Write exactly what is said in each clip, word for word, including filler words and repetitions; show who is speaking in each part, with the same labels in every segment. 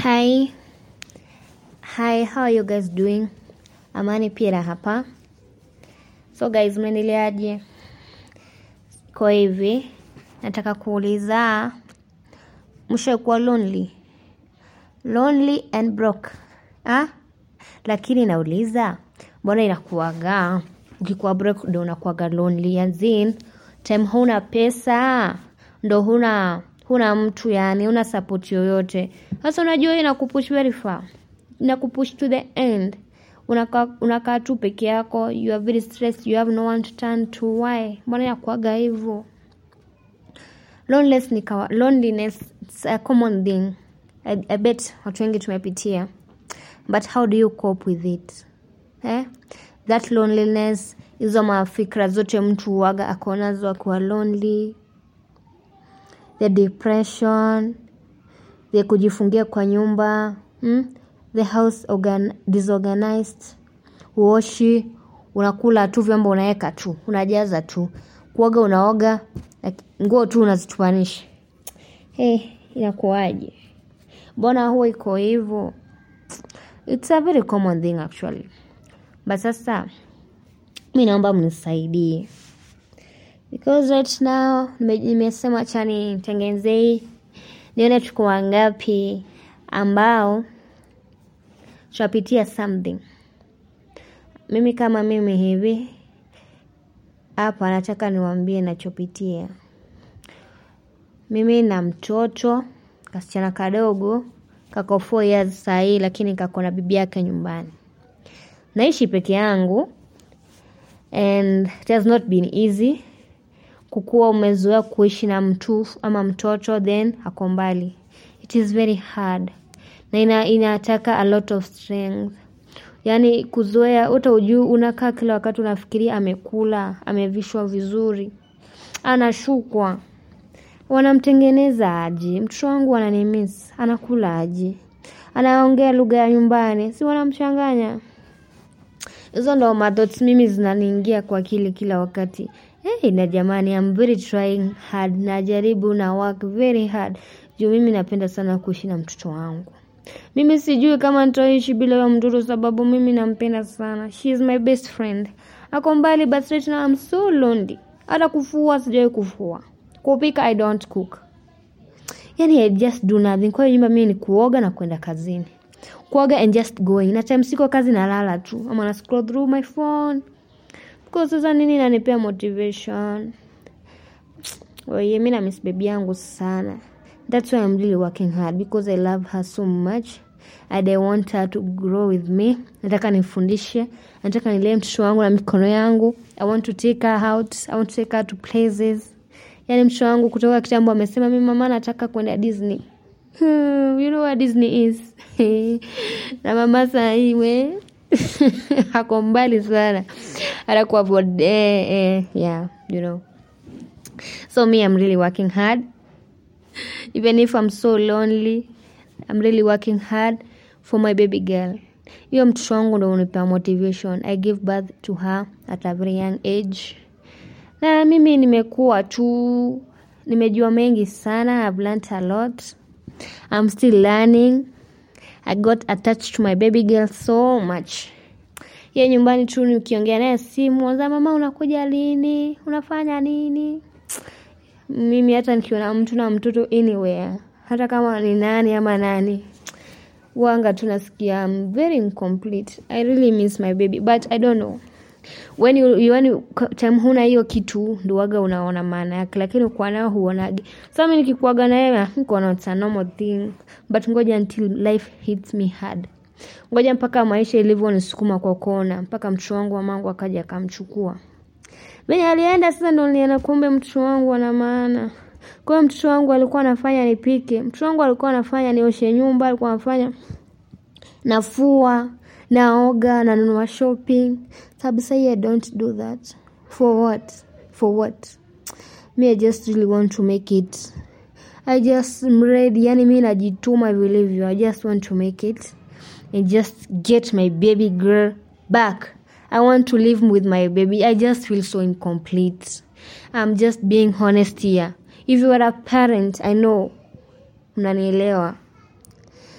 Speaker 1: Hi. Hi, how are you guys doing? Amani pia hapa. So guys, mnaendeleaje? Kwa hivi, nataka kuuliza mshakuwa lonely? Lonely and broke. Ah? Lakini nauliza, mbona inakuaga? Ukikuwa broke ndio unakuaga lonely, as in time huna pesa, ndo huna huna mtu, yani una support yoyote. Sasa unajua inakupush very far. Inakupush to the end. Unakaa unakaa tu peke yako, you are very stressed, you have no one to turn to. Why? Mbona inakuaga hivyo? Loneliness ni kawa, loneliness it's a common thing. I, I bet watu wengi tumepitia. But how do you cope with it? Eh? That loneliness, hizo mafikra zote mtu huaga akonazo akiwa lonely. The depression, the kujifungia kwa nyumba, hmm? The house organ disorganized, uoshi, unakula tu vyombo unaweka tu, unajaza tu, kuoga unaoga, like, nguo tu unazitupanisha. Hey, inakuaje? Mbona huwa iko hivyo? It's a very common thing actually. But sasa mimi naomba mnisaidie. Because right now nimesema acha nitengenezee nione tuko wangapi ambao tunapitia something. Mimi kama mimi hivi hapa nataka niwaambie ninachopitia. Mimi na mtoto kasichana kadogo kako four years sahi, lakini kako na bibi yake nyumbani. Naishi peke yangu and it has not been easy. Kukua umezoea kuishi na mtu ama mtoto then ako mbali. It is very hard. Na ina, inataka a lot of strength. Yani kuzoea utaujua unakaa kila wakati unafikiria amekula, amevishwa vizuri, anashukwa. Wanamtengeneza aje? Mtoto wangu ananimiss, anakula aje? Anaongea lugha ya nyumbani, si wanamchanganya? Hizo ndo mathoughts mimi zinaniingia kwa akili kila wakati. Hey, na jamani, I'm very trying hard. Najaribu na work very hard. Juu mimi napenda sana kuishi na mtoto wangu. Mimi sijui kama nitaishi bila huyo mtoto sababu mimi nampenda sana. She is my best friend. Ako mbali but right now I'm so lonely. Hata kufua sijui kufua. Kupika I don't cook. Yani I just do nothing. Kwa hiyo nyumba mimi ni kuoga na kwenda kazini. Kuoga and just going. Na time siko kazi na lala tu. Ama na scroll through my phone. Because sasa nini inanipea motivation. Oye, mimi na miss baby yangu sana. That's why I'm really working hard because I love her so much and I want her to grow with me. Nataka nifundishe, nataka nilee mtoto wangu na mikono yangu. I want to take her out, I want to take her to places. Yani mtoto wangu kutoka kitambo amesema mimi mama nataka kwenda Disney. Hmm, you know what Disney is? Na mama saa hii we hako mbali sana. Atakuwa bored eh, eh, yeah, you know. So me, I'm really working hard. Even if I'm so lonely, I'm really working hard for my baby girl. Hiyo mtoto wangu ndo unipa motivation. I give birth to her at a very young age. Na mimi nimekuwa tu, nimejua mengi sana. I've learned a lot. I'm still learning. I got attached to my baby girl so much. Yeye nyumbani tu nikiongea naye simu, anza mama unakuja lini? Unafanya nini? Mimi hata nikiona mtu na mtoto anywhere, hata kama ni nani ama nani, wanga tunasikia I'm very incomplete. I really miss my baby but I don't know. When you, you when you, time huna hiyo kitu ndio waga unaona maana yake, lakini kwa nao huonage. Sasa mimi nikikuaga na yeye niko na it's a normal thing but ngoja until life hits me hard. Ngoja mpaka maisha ilivyo nisukuma kwa kona mpaka mtoto wangu wa mangu akaja akamchukua. Mimi alienda sasa ndo niliona kumbe mtoto wangu ana maana. Kwa hiyo mtoto wangu alikuwa anafanya nipike, mtoto wangu alikuwa anafanya nioshe nyumba, alikuwa anafanya nafua, naoga, nanunua shopping. Sababu sasa I don't do that. For what? For what? Me I just really want to make it. I just am ready. Yani mimi najituma vilivyo. I just want to make it and just get my baby girl back. I want to live with my baby. I just feel so incomplete. I'm just being honest here. If you are a parent, I know mnanielewa.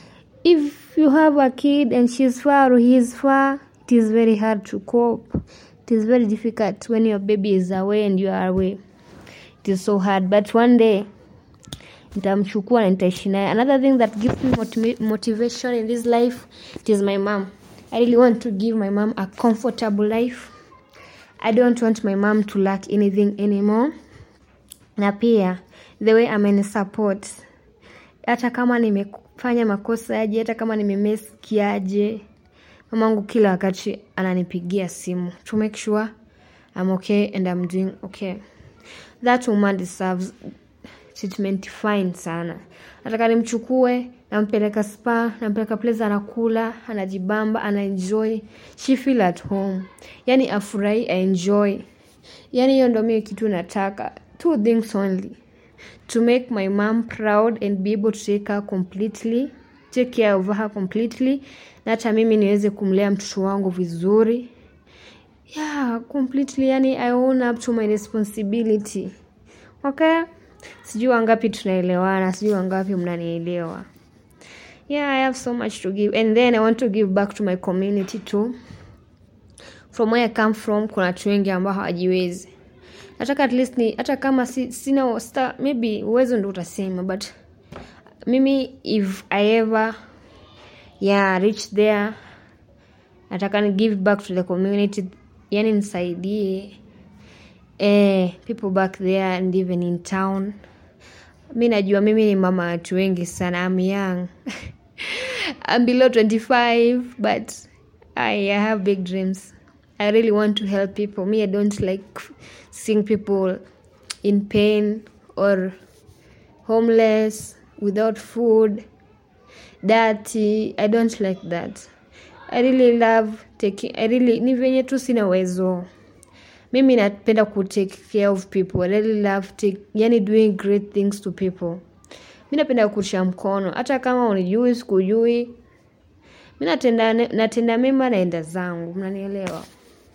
Speaker 1: if you have a kid and she's far or he is far, it is very hard to cope. It is very difficult when your baby is away and you are away. It is so hard. But one day, nitamchukua na nitaishi naye. Another thing that gives me motiv- motivation in this life, it is my mom. I really want to give my mom a comfortable life. I don't want my mom to lack anything anymore. Na pia, the way I'm in support. Hata kama nimefanya makosa aje, hata kama nimemess kiaje, mamangu kila wakati ananipigia simu to make sure I'm okay and I'm doing okay. That woman deserves treatment fine sana. Nataka nimchukue, nampeleka spa, nampeleka place anakula, anajibamba, anaenjoy. She feel at home. Yani afurahi, enjoy. Yani hiyo ndio mimi kitu nataka. Two things only. To make my mom proud and be able to take her completely. Take care of her completely. Na hata mimi niweze kumlea mtoto wangu vizuri. Yeah, completely. Yani I own up to my responsibility. Okay? Sijui wangapi tunaelewana, sijui wangapi mnanielewa. Yeah, I have so much to give. And then I want to give back to my community too. From where I come from, kuna watu wengi ambao hawajiwezi. Nataka at least ni, hata kama si, sina, star, maybe uwezo ndo utasema, but mimi if I ever, yeah, reach there, nataka ni give back to the community, yani nisaidie. Eh, people back there and even in town. Mimi najua mimi ni mama watu wengi sana. I'm young. I'm below twenty-five, but I, I have big dreams. I really want to help people. Me, I don't like seeing people in pain or homeless, without food, dirty. I don't like that. I really love taking, I really, ni venye tu sina uwezo. Mimi napenda ku take care of people. I really love take, yani doing great things to people. Mimi napenda kurusha mkono. Hata kama unijui, sikujui. Mimi natenda natenda mema naenda zangu. Mnanielewa?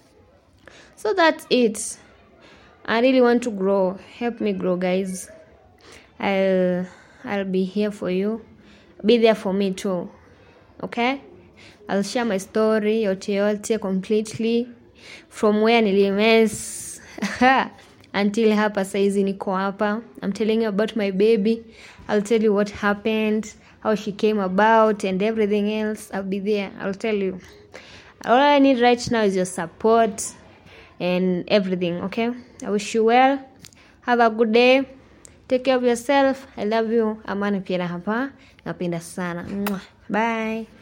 Speaker 1: So that's it. I really want to grow. Help me grow, guys. I'll I'll be here for you. Be there for me too. Okay? I'll share my story yote yote completely. From where nilimess until hapa saizi niko hapa. I'm telling you about my baby. I'll tell you what happened, how she came about and everything else. I'll be there. I'll tell you. All I need right now is your support and everything, okay? I wish you well. Have a good day. Take care of yourself. I love you. Amani pia hapa. Napenda sana. Bye.